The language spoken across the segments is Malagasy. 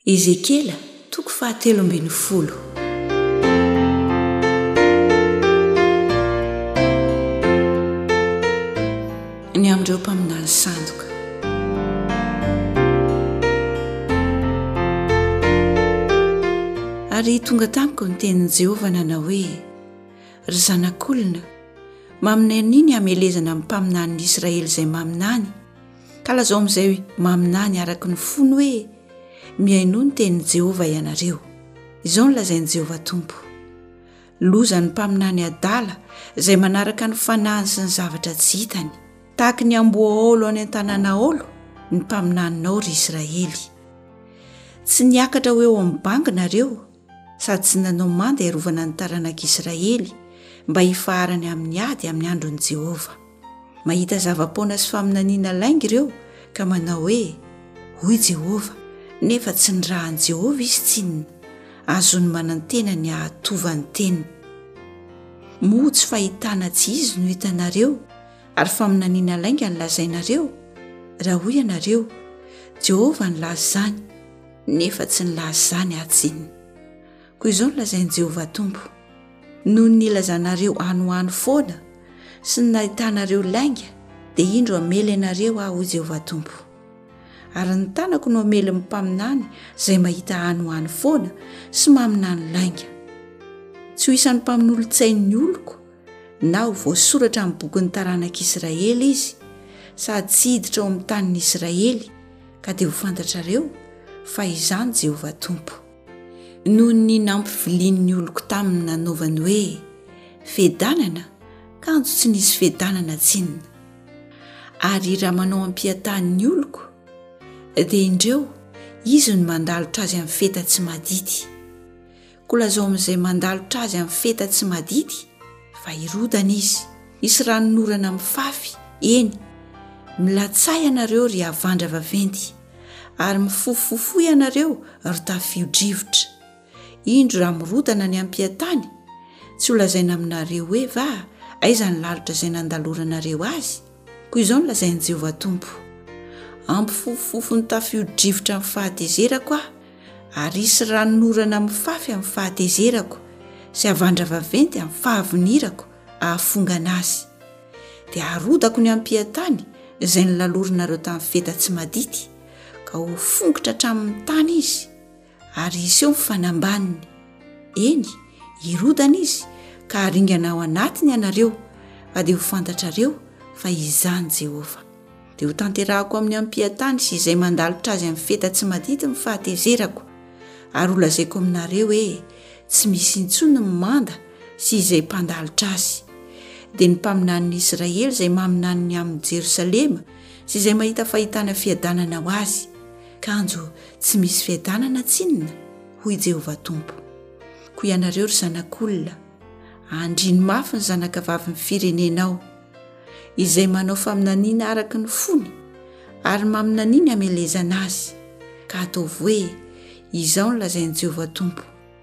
Ezekela toko 7:10. Ny amin'ireo mpaminany sandoka. Ary tonga tamiko ny tenin'i Jehovah nanao hoe: ry zanak'olona, maminaniny hamelezana amin'ny mpaminan'ny Israely izay maminany, ka lazao amin'izay maminany araka ny fony hoe: mihaino ny tenin'i Jehovah ianareo. Izao no lazain'i Jehovah Tompo: loza ny mpaminany adala izay manaraka ny fanahiny sy ny zavatra tsy hitany, tahaka ny amboaolo any an-tanànaolo ny mpaminaninao ry Israely. Tsy niakatra ho eo amin'ny bangy nareo, sady tsy nanao manda iarovana ny taranak'Israely mba hifaharany amin'ny ady amin'ny andron'i Jehovah. Mahita zava-poana sy faminaniana lainga ireo ka manao hoe: hoy Jehovah, nefa tsy ny rahan'i Jehovah izy tsinona, azony manantena ny ahatova ny teniny. Moa tsy fahitana tsy izy no hitanareo ary faminaniana lainga ny lazainareo, raha hoy ianareo: Jehovah nilaza zany, nefa tsy nilaza zany atsinona. Koa izao no lazain'i Jehovah Tompo: noho ny nilazanareo anohano foana sy ny nahitanareo lainga, dia indro hamely ianareo aho, hoy Jehovah Tompo. Ary ny tanako no hamely amin'ny mpaminany izay mahita anohano foana sy maminany lainga. Tsy ho isan'ny mpamin'olo-tsain'ny oloko, na ho voasoratra amin'ny bokin'ny taranak'Israely izy, sady tsy hiditra ao amin'ny tanin'ny Israely, ka dia ho fantatrareo fa izany Jehovah Tompo. Noho ny nampivilian'ny oloko taminy nanaovany hoe fiadanana, kanjo tsy nisy fiadanana tsinona. Ary raha manao ampiatan'ny oloko, dia indreo izy no mandalotra azy amin'ny feta tsy madity. Koa lazao amin'izay mandalotra azy amin'ny feta tsy madity, fa hirodana izy, isy ranonorana amin'ny fafy, eny, milatsay ianareo ry havandra vaventy, ary mifofofo ianareo ry tafio-drivotra. Indro raha mirodana ny ampiatany, tsy ho lazaina aminareo hoe: va, aiza ny lalitra izay nandaloranareo azy? Koa izao no lazain'i Jehovah Tompo: ampifofofo ny tafio-drivotra amin'ny fahatezerako aho, ary isy ranonorana amin'ny fafy amin'ny fahatezerako, sy havandra vaventy amin'ny fahavinirako ahafongana azy. Dia arodako ny ampiatany izay nilalorinareo tamin'ny feta tsy madity, ka ho fongotra hatramin'ny tany izy, ary iseho mifanambaniny. Eny, hirodana izy ka haringana ao anatiny ianareo, fa dia ho fantatrareo fa izany Jehovah. Dia ho tanterahako amin'ny ampiatany sy izay mandalotra azy amin'ny feta tsy madity ny fahatezerako, ary ho lazaiko aminareo hoe tsy misy intsony ny manda sy izay mpandalotra azy. Dia ny mpaminan'ny Israely izay maminaniny amin'ny Jerosalema sy izay mahita fahitana fiadanana ho azy, kanjo tsy misy fiadanana tsinona, hoy Jehovah Tompo. Koa ianareo ry zanak'olona, andriny mafy ny zanakavavin'ny firenenao, izay manao faminaniana araka ny fony ary maminaniana hamelezana azy, ka ataovy hoe: izao no lazain'i Jehovah Tompo: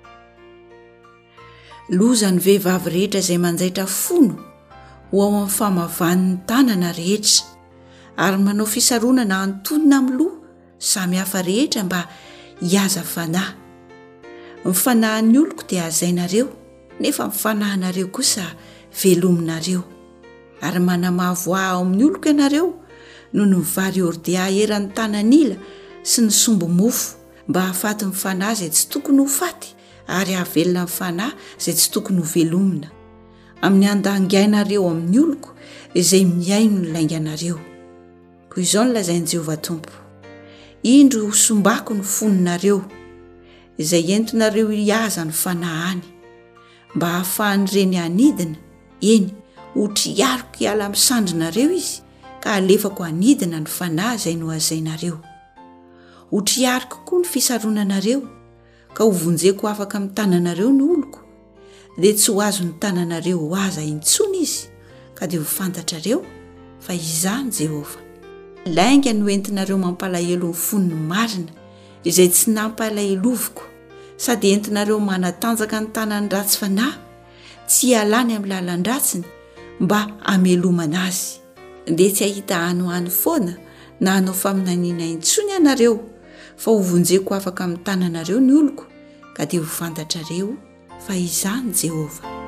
loza ny vehivavy rehetra izay manjaitra fono ho ao amin'ny famavanin'ny tanana rehetra, ary manao fisaronana antonona amin'ny loha samy hafa rehetra mba hiaza fanahy. Ny fanahin'ny oloko dia azainareo, nefa ny fanahinareo kosa velominareo. Ary manamavoa ao amin'ny oloko ianareo noho ny vary ordea eran'ny tanan'ila sy ny sombo mofo, mba hahafaty ny fanahy izay tsy tokony ho faty, ary hahavelona ny fanahy izay tsy tokony ho velomina, amin'ny andangainareo amin'ny oloko izay miaino ny lainganareo. Koa izao no lazain'i Jehovah Tompo: indro ho sombako ny foninareo izay entinareo hiaza ny fanahany, mba hahafahan'ireny anidina, eny, ho triariko hiala amin'ny sandrinareo izy, ka alefako anidina ny fanahy izay nohazainareo. Ho triariko koa ny fisaronanareo, ka ho vonjeko afaka amin'ny tananareo ny oloko, dia tsy ho azo ny tananareo ho aza intsony izy, ka dia ho fantatrareo fa izany Jehovah. Lainga no entinareo mampalahelo ny foniny marina izay tsy nampalaheloviko, sady entinareo manatanjaka ny tanany ratsy fanahy, tsy hialany amin'ny lalan-dratsiny mba hamelomana azy. Dia tsy hahita anohany foana na hanao faminaniana intsony ianareo, fa hovonjeko afaka amin'ny tananareo ny oloko ka dia ho fantatrareo fa izany Jehovah.